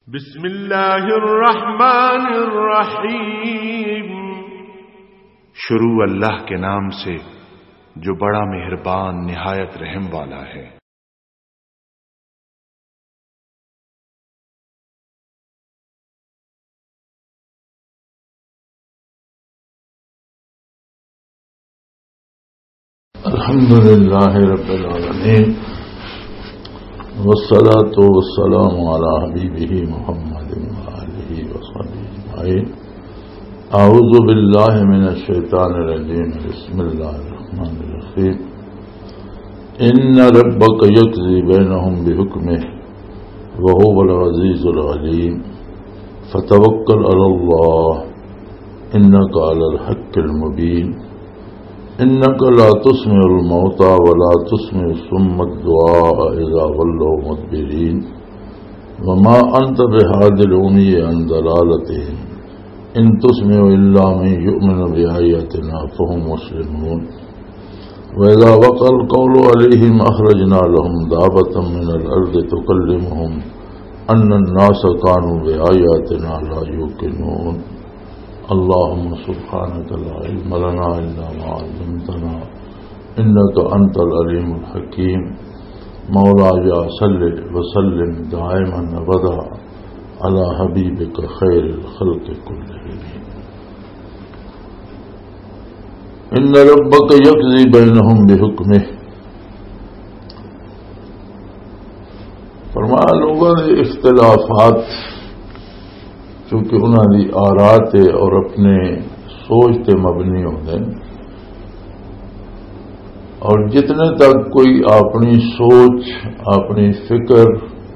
بسم اللہ الرحمن الرحیم۔ شروع اللہ کے نام سے جو بڑا مہربان نہایت رحم والا ہے۔ الحمدللہ رب العالمین والصلاة والسلام علی حبیبہ محمد وآلہ وصحبہ اجمعین۔ اعوذ باللہ من الشیطان الرجیم، بسم اللہ الرحمن الرحیم۔ ان ربک یقضی بینہم بحکمہ وہو العزیز العلیم، فتوکل علی اللہ انک علی الحق المبین۔ انک لا تسمع الموتى ولا تسمع الصم الدعاء اذا ولوا مدبرین وما انت بهاد العمي عن ضلالتهم ان تسمع الا من يؤمن بآياتنا فهم مسلمون۔ واذا وقع القول عليهم اخرجنا لهم دابة من الارض تكلمهم ان الناس كانوا بآياتنا لا يوقنون۔ اللهم سبحانك لا علم لنا إلا ما علمتنا إنك أنت العليم الحكيم۔ مولاي صل وسلم دائما أبدا على حبيبك خير الخلق كلهم۔ إن ربك يقضي بينهم بحكمه۔ فرمایا لوگوں نے اختلافات چونکہ انہوں نے آرات اور اپنے سوچ تے مبنی ہوتے ہیں، اور جتنے تک کوئی اپنی سوچ، اپنی فکر،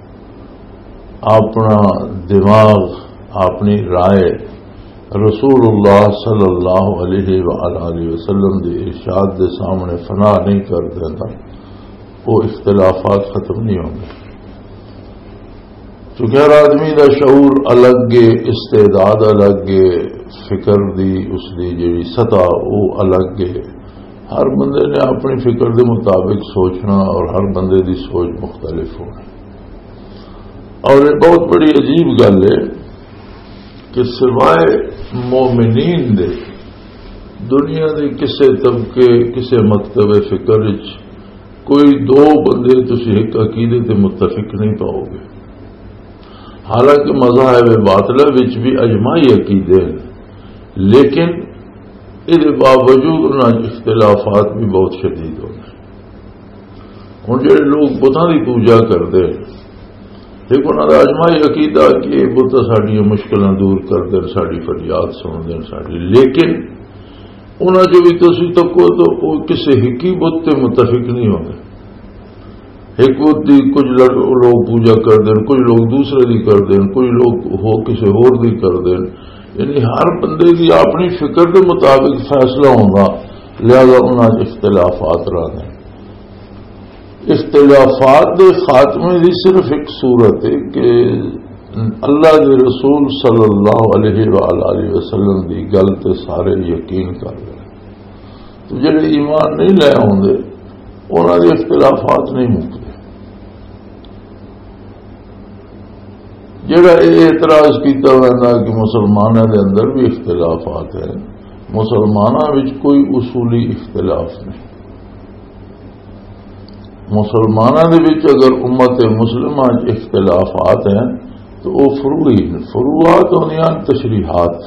اپنا دماغ، اپنی رائے رسول اللہ صلی اللہ علیہ وآلہ وسلم کے ارشاد کے سامنے فنا نہیں کر دیتا، وہ اختلافات ختم نہیں ہوں گے۔ چونکہ ہر آدمی دا شعور الگ ہے، استعداد الگ ہے، فکر دی اس دی جڑی سطح وہ الگ ہے۔ ہر بندے نے اپنی فکر دے مطابق سوچنا اور ہر بندے دی سوچ مختلف ہونی۔ اور یہ بہت بڑی عجیب گل ہے کہ سوائے مومنین دے دنیا دے کسے طبقے کسے مکتب فکر کوئی دو بندے تسی ایک عقیدے تے متفق نہیں پاؤ گے۔ حالانکہ مذاہب باطلہ وچ بھی اجماعی عقیدے ہیں، لیکن اس باوجود انہاں اختلافات بھی بہت شدید ہوتے ہیں۔ ہن جڑے لوگ بتاں دی پوجا کرتے ہیں، ایک انہاں دا اجماعی عقیدہ کہ بت ساڈیاں مشکلاں دور کر دین، ساڈی فریاد سن دین ساڈی، لیکن انہاں جو بھی تسی تکو تو وہ کسی ہکی بت تے متفق نہیں ہوندے۔ ایک بت دی کچھ لوگ پوجا کر دیں، کچھ لوگ دوسرے دی کر دیں، کچھ لوگ ہو کسی اور دی کر دیں، یعنی ہر بندے کی اپنی فکر کے مطابق فیصلہ ہوگا، لہذا انہاں اختلافات رہ دیں۔ اختلافات دے خاتمے دی صرف ایک صورت ہے کہ اللہ کے رسول صلی اللہ علیہ وآلہ وسلم دی گل تے سارے یقین کر لیں، تو جڑے ایمان نہیں لے ہوندے انہاں دے اختلافات نہیں مکتے۔ جڑا اعتراض کیتا ہوا کہ مسلمانوں کے اندر بھی اختلافات ہیں، مسلمانوں وچ کوئی اصولی اختلاف نہیں۔ مسلمانوں کے وچ اگر امت مسلمہ اختلافات ہیں تو وہ فروعات ہوندیاں تشریحات،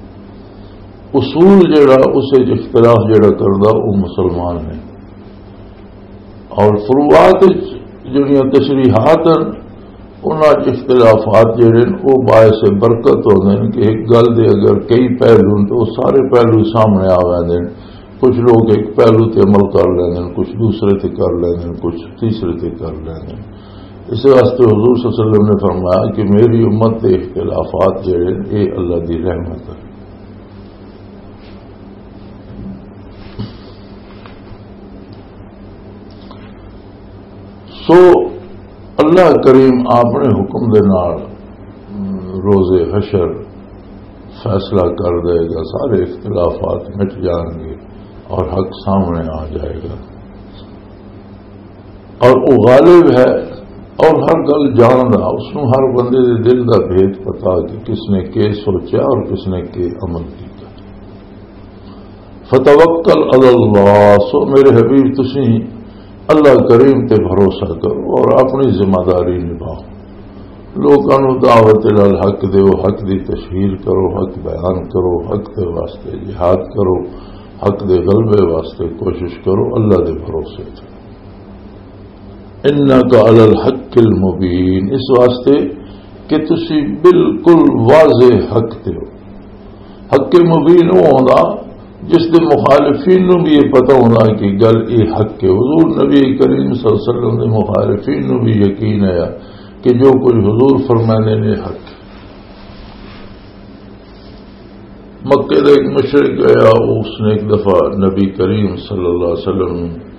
اصول جڑا اسے اختلاف جڑا کردا وہ مسلمان ہیں، اور فروعات جڑیاں تشریحات انہاں اختلافات جڑے وہ باعث برکت ہوتے ہیں کہ ایک گل دے اگر کئی پہلو تو وہ سارے پہلو سامنے آ جاتے ہیں۔ کچھ لوگ ایک پہلو تے عمل کر لیندے، کچھ دوسرے تے کر لیندے، کچھ تیسرے تے کر لیندے۔ اس واسطے حضور صلی اللہ علیہ وسلم نے فرمایا کہ میری امت کے اختلافات جڑے یہ اللہ دی رحمت ہے۔ سو اللہ کریم اپنے حکم دے نال روز حشر فیصلہ کر دے گا، سارے اختلافات مٹ جائیں گے اور حق سامنے آ جائے گا، اور وہ غالب ہے اور ہر گل جاندا، اس نوں ہر بندے دے دل دا بھید پتا کہ کس نے کی سوچا اور کس نے کی عمل کیا۔ فتوکل علی اللہ، سو میرے حبیب تسی اللہ کریم تے بھروسہ کرو اور اپنی ذمہ داری نبھاؤ، لوگوں نوں دعوت الحق دیو، حق دی تشہیر کرو، حق بیان کرو، حق دے واسطے جہاد کرو، حق دے غلبے واسطے کوشش کرو، اللہ دے بھروسے تے۔ انک علی الحق المبین، اس واسطے کہ تسی بالکل واضح حق تے ہو۔ حق مبین وہ ہوندا جس دے مخالفین نوں بھی یہ پتہ ہونا کہ گل یہ حق ہے۔ حضور نبی کریم صلی اللہ علیہ وسلم دے مخالفین نوں بھی یقین ہے کہ جو کچھ حضور فرمانے نے حق ہے۔ مکے کا ایک مشرک گیا، اس نے ایک دفعہ نبی کریم صلی اللہ علیہ وسلم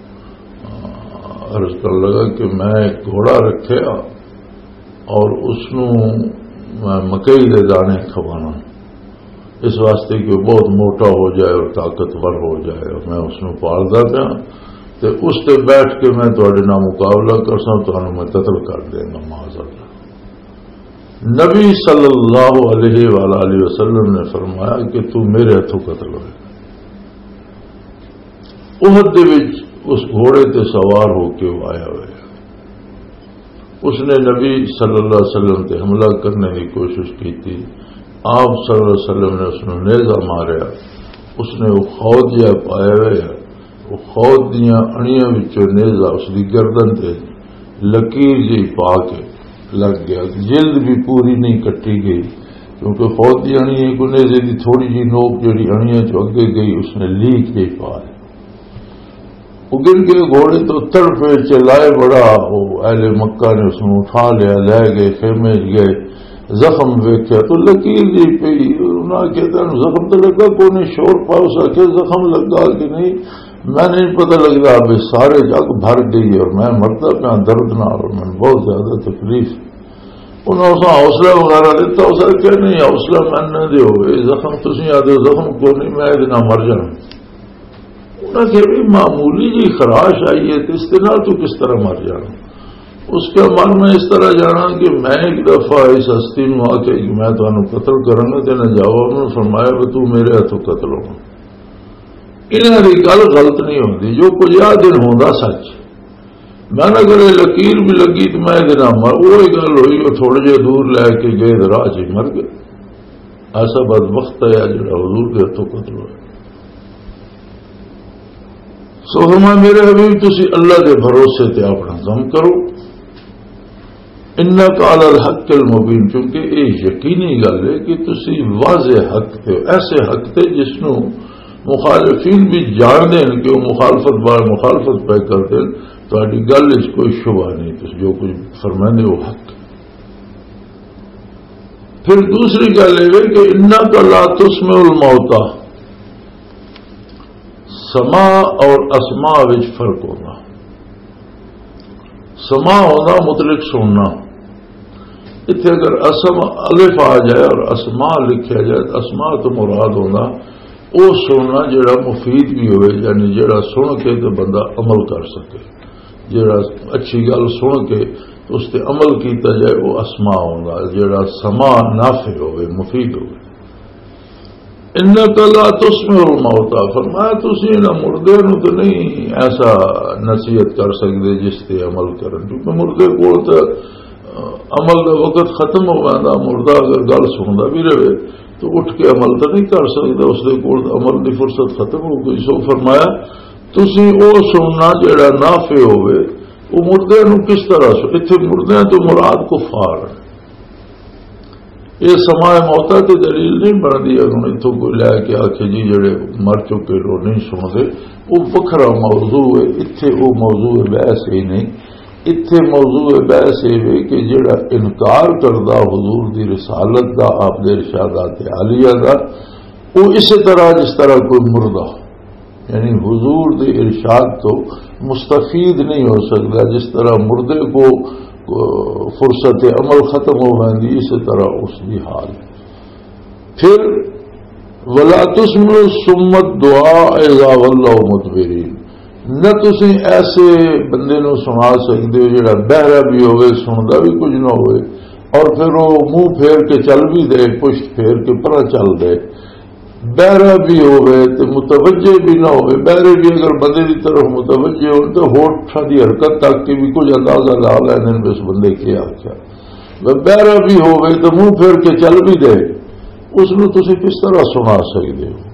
عرض کر لگا کہ میں ایک گھوڑا رکھیا اور اس نوں میں مکئی دے دانے کھوانا، اس واسطے کہ وہ بہت موٹا ہو جائے اور طاقتور ہو جائے، اور میں اس نوں پالدا پیا تے اس تے بیٹھ کے میں تواڈے نال مقابلہ کرساں، تانوں میں قتل کر دیں گا معاذ اللہ۔ نبی صلی اللہ علیہ وآلہ وسلم نے فرمایا کہ تو میرے ہاتھوں قتل ہوئے۔ احد دے وچ اس گھوڑے تے سوار ہو کے وہ آیا ہوا، اس نے نبی صلی اللہ علیہ وسلم تے حملہ کرنے کی کوشش کی تھی، آپ صلی اللہ علیہ وسلم نے اس نے نیزہ ماریا، اس نے وہ خود جہا پایا ہوا ہے، وہ خود دیاں اڑیاں وچوں نیزہ اس دی گردن تے لکیر جی پا کے لگ گیا، جلد بھی پوری نہیں کٹی گئی کیونکہ خود دی اڑی کو نیزے دی تھوڑی جی نوک جڑی اڑیاں چ اگے گئی اس نے لیک جی پایا۔ وہ گر کے گھوڑے تو تڑپے چلائے بڑا، وہ اہل مکہ نے اس کو اٹھا لیا، لے گئے خیمے گئے، زخم ویکھیا تو لکیر جی پی، انہاں کہتا زخم تو لگا کو نہیں، شور پاؤ سکے زخم لگا کہ نہیں، میں نہیں پتہ لگتا، اب سارے جگ بھر گئی اور میں مرتا پیا درد نہ، اور میں بہت زیادہ تکلیف۔ انہوں نے حوصلہ وغیرہ دیتا، اس نے کہ نہیں حوصلہ میں نہ دیو، زخم تسی آدھے زخم کو نہیں، میں اتنا مر جانا۔ انہوں نے کہ معمولی جی خراش آئی ہے تو اس طرح تو کس طرح مر جانا؟ اس کا من میں اس طرح جانا کہ میں ایک دفعہ اس ہستی نو آ کے میں تمہیں قتل کروں گا تے نہ جاؤ، انہوں نے فرمایا کہ تو میرے ہاتھوں قتل ہوگا۔ انہاں دی گل غلط نہیں ہوتی، جو کچھ آ دن ہوندا سچ، میں نہ کرے لکیر بھی لگی تو میں دن مر، وہی گل ہوئی، وہ تھوڑے جے دور لے کے گئے راہ چ مر گئے۔ ایسا بدبخت ہے جڑا حضور کے ہاتھوں قتل ہوا۔ سو فرمایا میرے حبیب تسی اللہ دے بھروسے تے اپنا کام کرو، انک علی الحق المبین، کیونکہ یہ یقینی گل ہے کہ تسی واضح حق تے، ایسے حق تے جس نو مخالفین بھی جان دیں کہ وہ مخالفت پہ کر دیں، تہاڈی گل وچ کوئی شبہ نہیں، تسی جو کچھ فرماندے وہ حق۔ پھر دوسری گل یہ کہ انک لا تسمع الموتى، سما اور اسماء وچ فرق ہونا۔ سما ہونا مطلق سننا، اتنے اگر اسم الف آ جائے اور اسماء لکھا جائے تو اسماء تو مراد ہونا وہ سننا جڑا مفید بھی ہوئے، یعنی جڑا سن کے تو بندہ عمل کر سکے، جڑا اچھی گل سن کے تو اس تے عمل کیتا جائے وہ اسماء ہوگا، جڑا سما نافع ہوئے مفید ہوئے۔ انک لا تسمع الموتى، فرمایا تسی نہ مردے نو تو نہیں ایسا نصیحت کر سکتے جس تے عمل کرن، کیونکہ مردے کو تو عمل کا وقت ختم ہو گیا، مردہ اگر گل سنتا بھی رہے تو اٹھ کے عمل تو نہیں کر سکتا، اس کے کول عمل کی فرصت ختم ہو گئی۔ سو فرمایا تسی او سننا جڑا نافع ہوئے، وہ مردے نو کس طرح سو، اتنے مردے تو مراد کفار ہے، یہ سماع موتا کی دلیل نہیں بنتی۔ اگر اتوں کوئی لے کے آخے جی جڑے مر چکے لوگ نہیں سنتے، وہ وکھرا موضوع ہے، اتنے وہ موضوع بحث ہی نہیں، اتنے موضوع بحث یہ کہ جڑا انکار کردہ حضور دی رسالت دا، آپ دے ارشادات عالیہ دا، وہ اسی طرح جس طرح کوئی مردہ، یعنی حضور دے ارشاد تو مستفید نہیں ہو سکتا، جس طرح مردے کو فرصت عمل ختم ہو گئی، اسی طرح اس کی حال۔ پھر ولا تسمع الصم الدعاء اذا ولوا مدبرین، نہ تسی ایسے بندے نو سنا سکتے ہو جڑا بہرا بھی ہوئے سنتا بھی کچھ نہ ہوئے اور پھر وہ منہ پھیر کے چل بھی دے پشت پھیر کے پرا چل دے بہرا بھی ہوئے تو متوجہ بھی نہ ہوئے بہرے بھی اگر بندے کی طرف متوجہ ہو تو ہوٹھاں دی حرکت تک کے بھی کچھ اندازہ لا لین اس بندے کی آخیا بہرا بھی ہوئے تو منہ پھیر کے چل بھی دے اس نو تسی کس طرح سنا سکتے ہو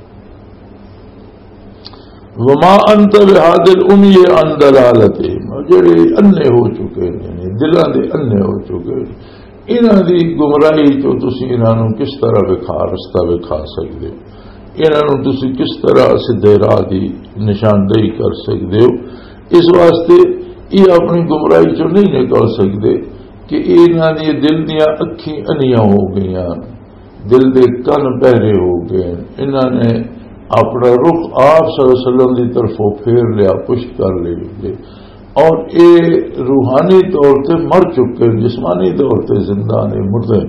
وما انت بہاد العمی عن دلالتہم جڑے انے ہو چکے ہیں دلاں دے انے ہو چکے ہیں انہاں دی گمراہی تو تسی انہاں نو کس طرح رستہ وکھا سکتے ہو انہاں نو تسی کس طرح سیدھے راہ دی نشاندہی کر سکتے ہو اس واسطے یہ اپنی گمراہی چوں نہیں نکل سکتے کہ انہاں دی دل دیاں اکھیں انیاں ہو گئیاں دل دے کن بہرے ہو گئے انہاں نے اپنا رخ آپ صلی اللہ علیہ وسلم کی طرف پھیر لیا پشت کر لی اور اے روحانی طور سے مر چکے جسمانی طور سے زندہ نے مردے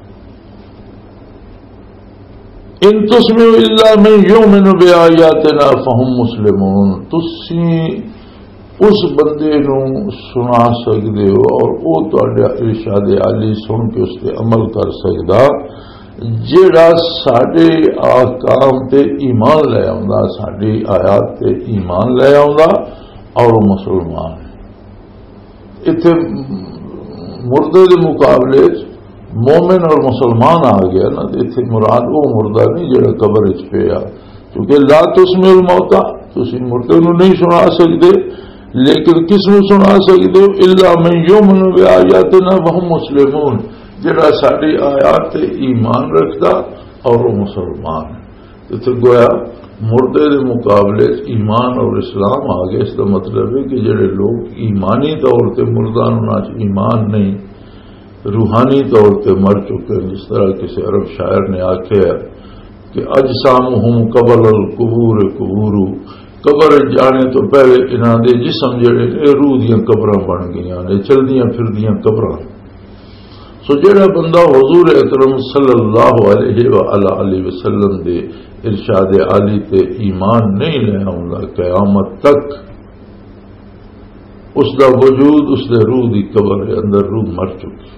ان تسمعوا الا من یؤمن بآیاتنا فهم مسلمون تسی اس بندے نو سنا سکتے ہو اور وہ تہاڈا ارشاد عالی سن کے اس تے عمل کر سکدا جڑا ساڈے احکام تے ایمان لے آوندا ساڈی آیات تے ایمان لے آوندا اور وہ مسلمان ہے ایتھے مردے دے مقابلے مومن اور مسلمان آ گیا نا ایتھے مراد وہ مردہ نہیں جڑا قبر وچ پیا کیونکہ لا تسمع الموتى تسی مردے نو نہیں سنا سکتے لیکن کس نو سنا سکتے ہو الا من یؤمن بآیاتنا وهم مسلمون جڑا ساری آیات تے ایمان رکھتا اور وہ مسلمان ہے تو گویا مردے دے مقابلے ایمان اور اسلام آگے اس کا مطلب ہے کہ جڑے لوگ ایمانی طور تے مردان ایمان نہیں روحانی طور تے مر چکے ہیں جس طرح کسی عرب شاعر نے آخیا کہ اجسامہم قبل القبور قبور قبر جانے تو پہلے انہاں دے جسم جڑے روح دیاں قبراں بن گئیاں نے چلدیاں پھردیاں قبراں سو جڑا بندہ حضور اکرم صلی اللہ علیہ وآلہ وسلم دے ارشاد عالی تے ایمان نہیں لے آوندا قیامت تک اس دا وجود اس دے روح دی قبر دے اندر روح مر چکی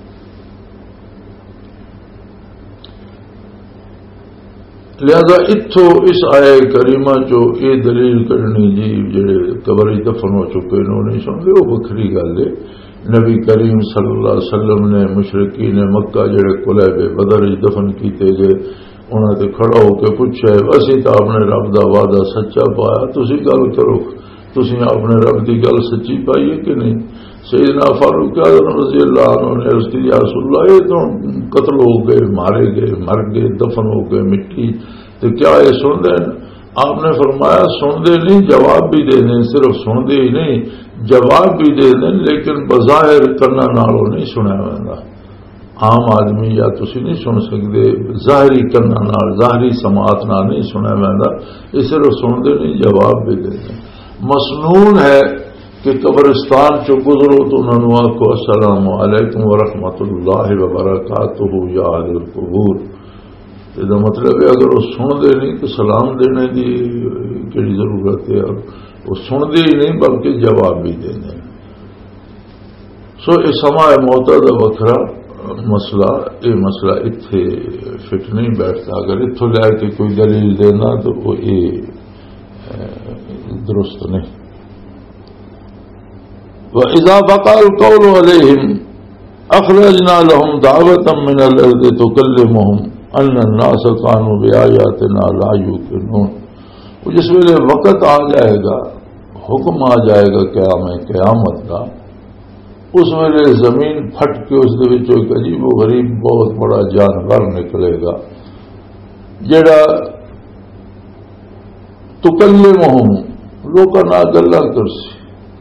لہذا اتھو اس آئے کریمہ جو اے دلیل کرنی جی جڑے قبر دفن ہو چکے انہوں نے سمجھے وہ بکھری گل ہے نبی کریم صلی اللہ علیہ وسلم نے مشرکین مکہ جڑے قلیب بدر دفن کیتے گئے انہوں نے کھڑا ہو کے پوچھا اسی تو اپنے رب دا وعدہ سچا پایا تسی گل کرو تسی اپنے رب دی گل سچی پائی ہے کہ نہیں سیدنا فاروق اعظم رضی اللہ عنہ نے عرض کی یا رسول اللہ یہ تو قتل ہو گئے مارے گئے مر گئے دفن ہو گئے مٹی تو کیا یہ سن دیں آپ نے فرمایا سن دے نہیں جواب بھی دے دیں صرف سن دے ہی نہیں جواب بھی دے دیں لیکن بظاہر کرنا نالوں نہیں سنیا ویندا عام آدمی یا تسی نہیں سن سکتے ظاہری کرنا نال ظاہری سماعت نال نہیں سنیا ویندا یہ صرف سن دے نہیں جواب بھی دے دیں مسنون ہے کہ قبرستان چو گزرو تو انہوں کو السلام علیکم ورحمۃ اللہ وبرکاتہ یا اہل القبور یہ مطلب ہے اگر وہ سن دے نہیں تو سلام دینے کی کیڑی ضرورت ہے اور وہ سن دے ہی نہیں بلکہ جواب بھی دے دیں سو یہ سما موتا کا وکھرا مسئلہ یہ مسئلہ اتنے فٹ نہیں بیٹھتا اگر اتوں لے کے کوئی دلیل دینا تو وہ یہ درست نہیں وَإِذَا بَقَى الْقَوْلُ عَلَيْهِمْ أَخْرَجْنَا لَهُمْ دَعْوَةً مِنَ الْأَرْضِ تُكَلِّمُهُمْ أَنَّ النَّاسَ كَانُوا بِآيَاتِنَا لَا يُوقِنُونَ جس ویلے وقت آ جائے گا حکم آ جائے گا قیامت کا اس ویلے زمین پھٹ کے اس دے وچوں ایک عجیب و غریب بہت بڑا جانور نکلے گا جڑا تُكَلِّمُهُمْ لوکاں نال گلاں کرسی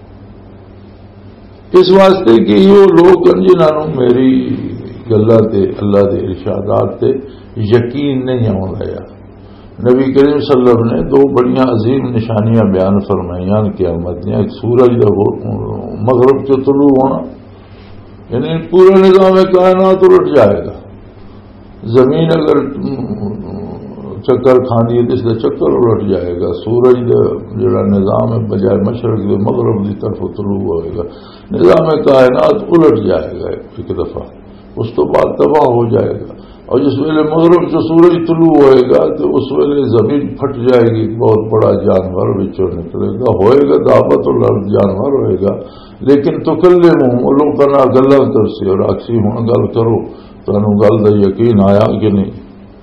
اس واسطے کہ یہ لوگ جنہوں میری گلاں تے اللہ دے ارشادات تے یقین نہیں آتا ہے نبی کریم صلی اللہ علیہ وسلم نے دو بڑیاں عظیم نشانیاں بیان فرمائیاں قیامت دیا ایک سورج کا مغرب سے طلوع ہونا یعنی پورا نظام کائنات الٹ جائے گا زمین اگر چکر کھاندی ہے تو اس کا چکر الٹ جائے گا. سورج جڑا نظام ہے بجائے مشرق کے مغرب کی طرف طلوع ہوئے گا, نظام کائنات الٹ جائے گا ایک دفعہ, اس تو بعد تباہ ہو جائے گا. اور جس ویلے مغرب جو سورج طلوع ہوئے گا تو اس ویلے زمین پھٹ جائے گی, بہت بڑا جانور بچوں نکلے گا, ہوئے گا دعوت الارض جانور ہوئے گا. لیکن تکلموں لوگ کرنا گلا کرسی اور آکسی ہوں گل کرو تو گل کا یقین آیا کہ نہیں.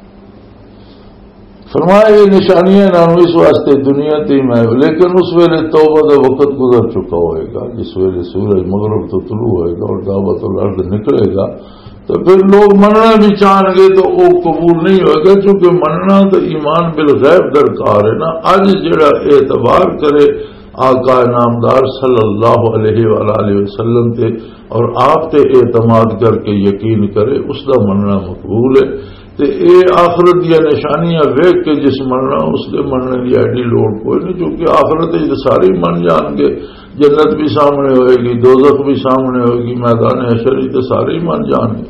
فرمایا یہ نشانیاں نانو اس واسطے دنیا تھی میں, لیکن اس ویلے توبہ کا وقت گزر چکا ہوئے گا. جس ویلے سورج مغرب تو طلوع ہوئے گا اور دعوت الارض نکلے گا تو پھر لوگ مننا بھی چاہیں گے تو وہ قبول نہیں ہوئے گا, کیونکہ مننا تو ایمان بالغیب درکار ہے نا. اج جڑا اعتبار کرے آقا نامدار صلی اللہ علیہ وآلہ وسلم تے اور آپ تے اعتماد کر کے یقین کرے, اس کا مننا مقبول ہے. تے اے آخرت دیا نشانیاں ویکھ کے جس مننا اس کے مننے کی ایڈی لوڑ کوئی نہیں, کیونکہ آخرت سارے من جان گے. جنت بھی سامنے ہوئے گی, دوزخ بھی سامنے ہوئے گی, میدان حشر تو سارے من جان گے.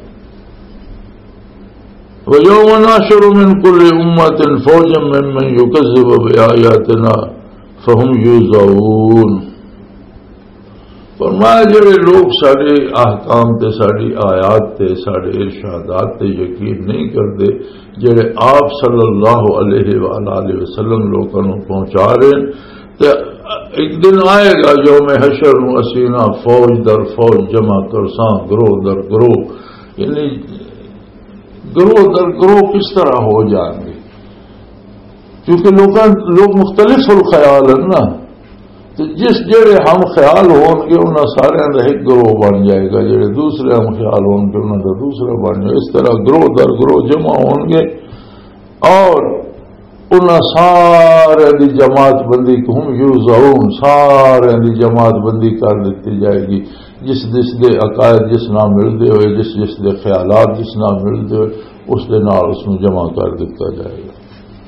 وَيَوْمَ نَحْشُرُ مِنْ كُلِّ أُمَّةٍ فَوْجًا مِّمَّنْ يُكَذِّبُ بِآيَاتِنَا فَهُمْ يُوزَعُونَ. فرمایا جڑے لوگ سارے احکام تے ساری آیات تے سارے ارشادات تے یقین نہیں کرتے, جڑے آپ صلی اللہ علیہ وآلہ وسلم لوگوں کو پہنچا رہے تے ایک دن آئے گا یوم حشر اسینا فوج در فوج جمع کرساں گروہ در گروہ, یعنی گروہ در گروہ کس طرح ہو جائیں گے, کیونکہ لوگ مختلف الخیال ہیں نا. تو جس جڑے ہم خیال ہون گے انہاں سارے کا ایک گروہ بن جائے گا, جڑے دوسرے ہم خیال ہون گے انہاں کا دوسرا بن جائے گا. اس طرح گروہ در گروہ جمع ہون گے اور انہاں سارے دی جماعت بندی ہم یوزعون, سارے دی جماعت بندی کر دیتی جائے گی. جس دے عقائد جس نہ ملتے ہوئے, جس دے خیالات جس نہ ملتے ہوئے, اس دے نال اس میں جمع کر دیتا جائے گا.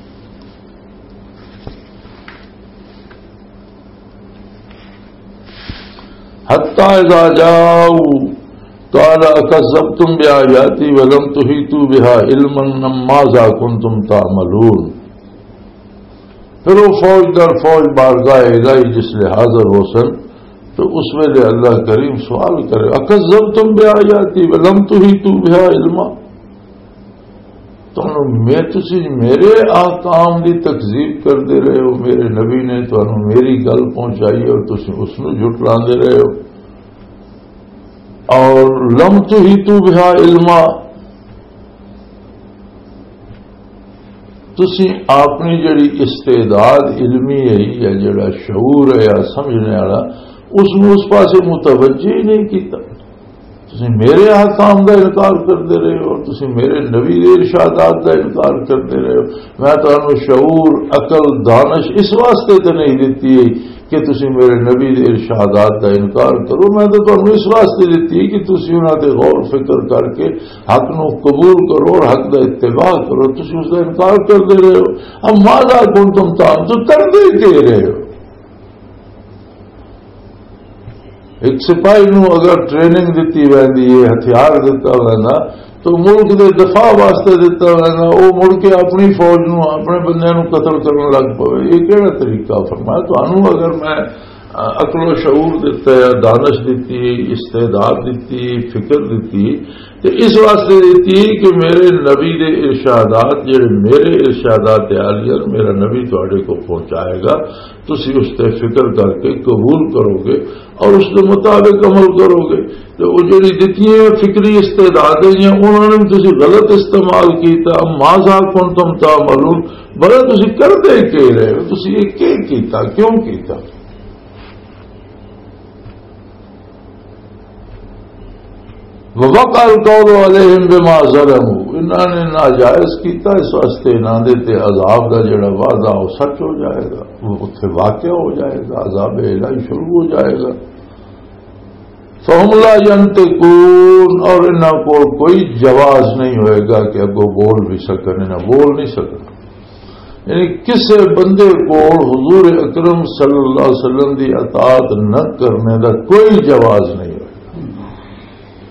حتی اذا جاؤوا قال اکذبتم بآیاتی ولم تحیطوا بها علما ماذا کنتم تعملون. پھر وہ فوج در فوج بارگاہ الہی جس لئے حاضر ہو سن تو اس ویلے اللہ کریم سوال کرے اکذبتم بآیاتی ولم تحیطوا بها علما, تسی میرے احکام دی تکذیب کرتے رہے ہو, میرے نبی نے تمہیں میری گل پہنچائی اور تسی اس نو جھٹلاندے رہے ہو. اور لم تحیطوا بها علما, تسی اپنی جڑی استعداد علمی ہے یا جڑا شعور ہے یا سمجھنے والا اس میں اس پاسے متوجہ ہی نہیں کیتا. تسی میرے احکام کا انکار کرتے رہے ہو اور تسی میرے نبی کے ارشادات کا انکار کرتے رہے ہو. میں تمہیں شعور عقل دانش اس واسطے تو نہیں دیتی کہ تسی میرے نبی کے ارشادات کا انکار کرو, میں تو تمہیں اس واسطے دیتی کہ تسی انہاں تے غور فکر کر کے حق نو قبول کرو اور حق کا اتباع کرو. تسی اس کا انکار کرتے رہے ہو. اب ماذا کنتم تعملون, تو کرتے کہہ رہے ہو. ایک سپاہی نو اگر ٹریننگ دیتی ویندی ہے, ہتھیار دیتا وینا تو ملک دے دفاع واسطے دیتا وینا, وہ مڑ کے اپنی فوج نو اپنے بندے نو قتل کرنے لگ پوے, یہ کہڑا طریقہ. فرمایا تو انو اگر میں عقل و شعور دیتا ہے, دانش دیتی, استعداد دیتی, فکر دیتی, تو اس واسطے دیتی کہ میرے نبی دے ارشادات جڑے میرے ارشادات عالیہ میرا نبی تواڈے کو پہنچائے گا, تسی اس تے فکر کر کے قبول کرو گے اور اس کے مطابق عمل کرو گے. تو وہ جڑی دیتی ہیں فکری استعدادیں ہیں انہوں نے تسی غلط استعمال کیتا. ماذا کنتم تعملون, بڑا تسی کرتے کہہ رہے ہو, تسی یہ کیتا, کیوں کیتا. وَوَقَعَ الْقَوْلُ عَلَيْهِمْ بِمَا ظَلَمُوا, انہوں نے ناجائز کیتا اس واسطے انہوں نے تے عذاب کا جڑا وعدہ وہ سچ ہو جائے گا, وہ اتنے واقع ہو جائے گا, عذاب الہی شروع ہو جائے گا. فَهُمْ لَا يَنْطِقُونَ, اور انہوں کو کوئی جواز نہیں ہوئے گا کہ اب وہ بول بھی سکن, انہیں بول نہیں سکنا. یعنی کسی بندے کو حضور اکرم صلی اللہ علیہ وسلم دی اطاعت نہ کرنے کا کوئی جواز نہیں ہوئے,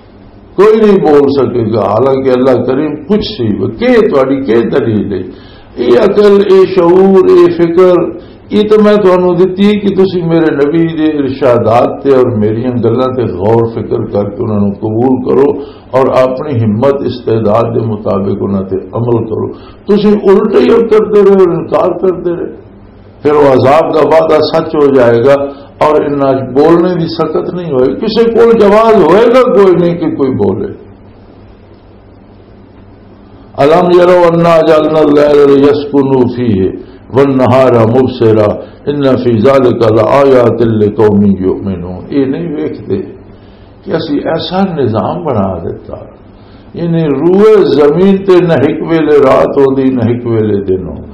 کوئی نہیں بول سکے گا. حالانکہ اللہ کریم کچھ سی کہ تھوڑی کہ دلیل ہے, یہ عقل، یہ شعور، یہ فکر، یہ تو میں تمہیں دیتی کہ تسی میرے نبی دے ارشادات تے اور میری گلاں تے غور فکر کر کے انہوں نے قبول کرو اور اپنی ہمت استعداد دے مطابق انہوں تے عمل کرو. تسی الٹے ہی کرتے رہے اور انکار کرتے رہے، پھر وہ عذاب کا وعدہ سچ ہو جائے گا اور ان بولنے کی سکت نہیں ہوئے. کسی کو جواز ہوئے گا کوئی نہیں کہ کوئی بولے. الم یروا انا جعلنا اللیل یسکنوا فیہ والنہار مبصرا ان فی ذلک لآیات لقوم یؤمنون. یہ نہیں ویکھتے کہ اسی ایسا نظام بنا دیتا، یعنی روئے زمین تے نہ ایک ویلے رات ہوندی نہ ایک ویلے دن ہوندا.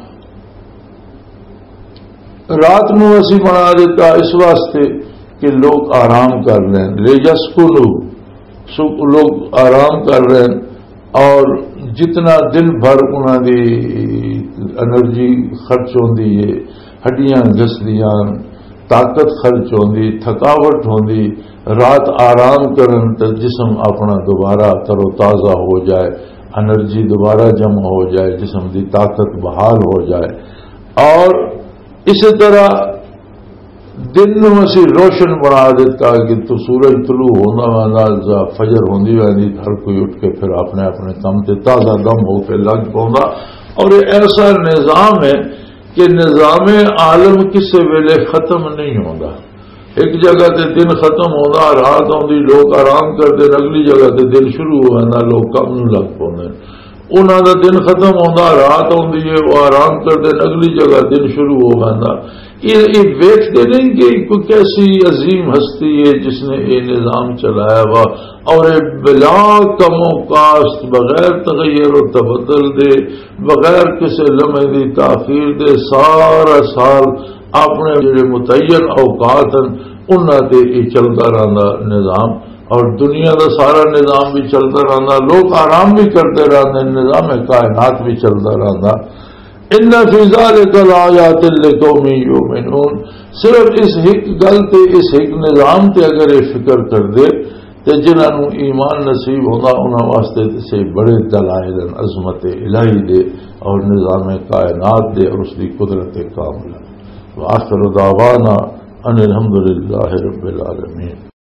رات نو اسی بنا دیتا اس واسطے کہ لوگ آرام کر لیں، لیسکنوا، لوگ آرام کر رہے ہیں، اور جتنا دن بھر انہوں دی انرجی خرچ ہوندی ہے، ہڈیاں گھسدیاں، طاقت خرچ ہوندی، تھکاوٹ ہوندی، رات آرام کرن تے جسم اپنا دوبارہ تر و تازہ ہو جائے، انرجی دوبارہ جمع ہو جائے، جسم دی طاقت بحال ہو جائے. اور اسی طرح دن نو اسی روشن بنا دیتا کہ تو سورج طلوع ہونا والا فجر ہوندی ویندی ہر کوئی اٹھ کے پھر اپنے اپنے کام تے تازہ دم ہو کے لگ پوندا. اور یہ ایسا نظام ہے کہ نظام عالم کسی ویلے ختم نہیں ہوتا. ایک جگہ تے دن ختم ہوتا، رات آتی، لوگ آرام کرتے، اگلی جگہ تے دن شروع ہو جاتا، لوگ کم نو لگ پاؤں. انہوں کا دن ختم ہوتا، رات آتی ہے، وہ آرام کرتے، اگلی جگہ دن شروع ہو جاتا. یہ ویکھتے نہیں کہ کوئی کیسی عظیم ہستی ہے جس نے یہ نظام چلایا ہوا اور بلا کم و کاشت، بغیر تغیر و تبدل دے، بغیر کسی لمحے دی تاخیر دے، سارا سال اپنے جڑے متعین اوقات ہیں انہاں تے یہ چلتا رہتا نظام. اور دنیا کا سارا نظام بھی چلتا رہتا، لوگ آرام بھی کرتے رہتے، نظام کائنات بھی چلتا رہتا. ان فی ذلک لآیات لقوم یؤمنون. صرف اس ایک گل تے، اس ایک نظام تے اگر یہ فکر کر دے تے جنہوں ایمان نصیب ہوگا انہوں واسطے سے بڑے دلائل عظمت الہی دے اور نظام کائنات دے اور اس کی قدرت کاملہ. وآخر دعوانا ان الحمدللہ رب العالمین.